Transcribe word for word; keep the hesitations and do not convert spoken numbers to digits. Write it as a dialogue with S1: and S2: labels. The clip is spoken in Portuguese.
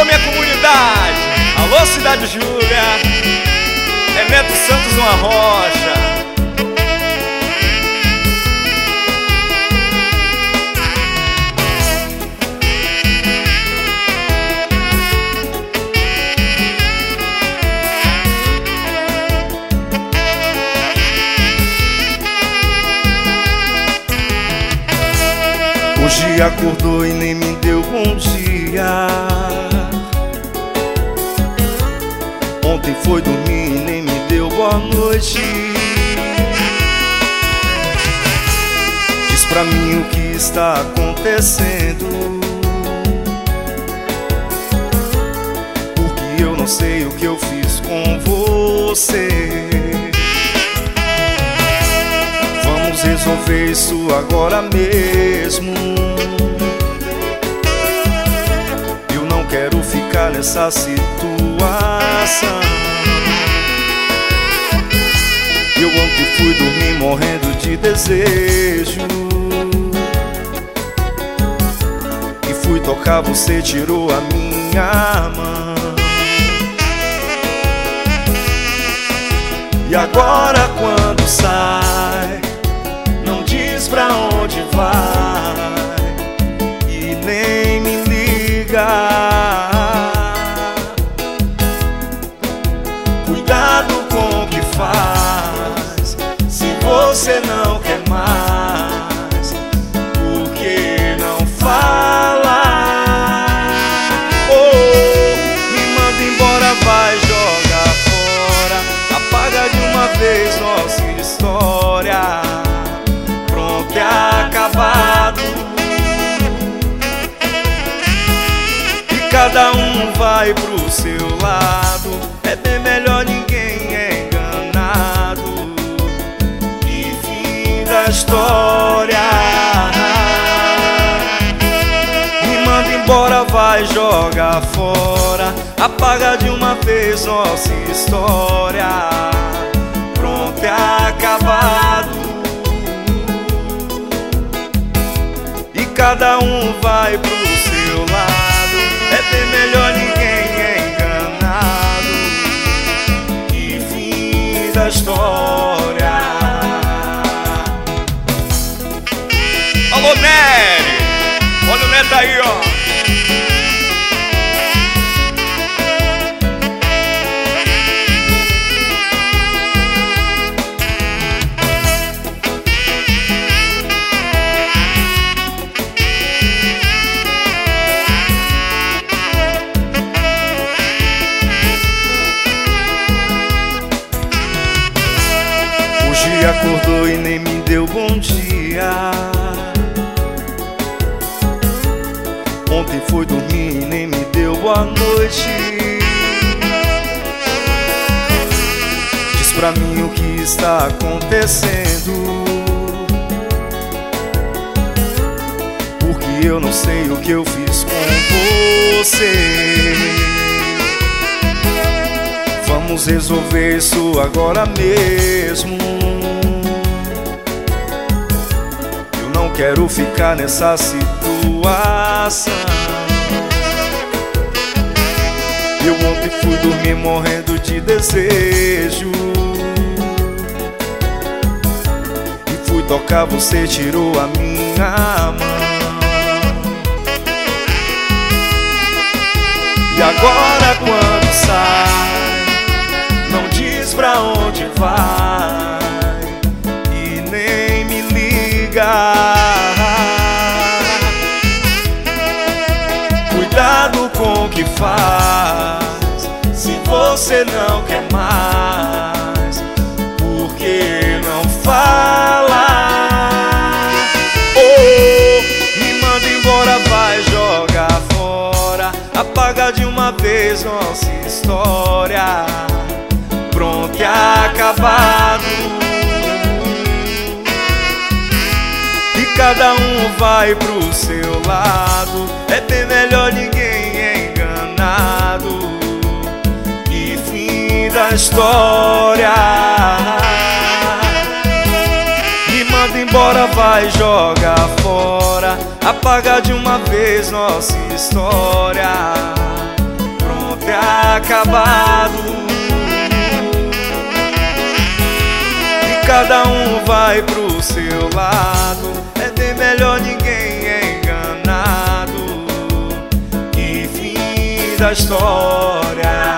S1: minha comunidade, alô Cidade Júlia, é Neto Santos uma rocha.
S2: Hoje acordou e nem me deu bom dia. Ontem foi dormir e nem me deu boa noite. Diz pra mim o que está acontecendo, porque eu não sei o que eu fiz com você. Vamos resolver isso agora mesmo. Eu não quero ficar nessa situação. Eu ontem fui dormir morrendo de desejo, e fui tocar, você tirou a minha mão. E agora quando sai, não diz pra onde vai e nem me liga. Cuidado com o que faz, se você não quer mais, por que não fala? Oh, me manda embora, vai jogar fora, apaga de uma vez nossa história. Pronto, é acabado, e cada um vai pro seu lado. É bem melhor ninguém é enganado. E fim da história. Me manda embora, vai jogar fora, apaga de uma vez nossa história. Pronto, é acabado, e cada um vai pro seu lado. É bem melhor ninguém é enganado. E fim da história.
S1: Alô Nery, olha o Neto aí, ó.
S2: Hoje acordou e nem me deu bom dia. Ontem foi dormir e nem me deu boa noite. Diz pra mim o que está acontecendo, porque eu não sei o que eu fiz com você. Vamos resolver isso agora mesmo. Eu não quero ficar nessa situação. Eu ontem fui dormir morrendo de desejo, e fui tocar, você tirou a minha mão. E agora quando sai, não diz pra onde vai e nem me liga. Cuidado com o que faz, se você não quer mais, por que não fala? Oh, me manda embora, vai jogar fora, apaga de uma vez nossa história. Pronto, é acabado, e cada um vai pro seu lado. É bem melhor ninguém é enganado. E fim da história. Me manda embora, vai jogar fora, apaga de uma vez nossa história. sempre acabado. E cada um vai pro seu lado, é bem melhor ninguém é enganado. E fim da história.